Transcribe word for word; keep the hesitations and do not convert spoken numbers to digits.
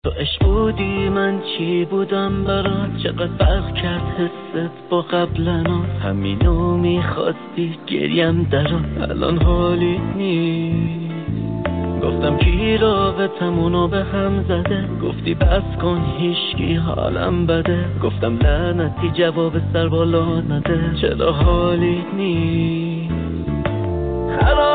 تو عشق بودی من چی بودم برات، چقدر فرق کرد حست با قبلنا. همینو میخواستی گریم درات، الان حالی نیست. گفتم کی رابطمونو به هم زده، گفتی بس کن هیشکی حالم بده. گفتم لعنتی جواب سر بالا نده، چرا حالی نیست. خراب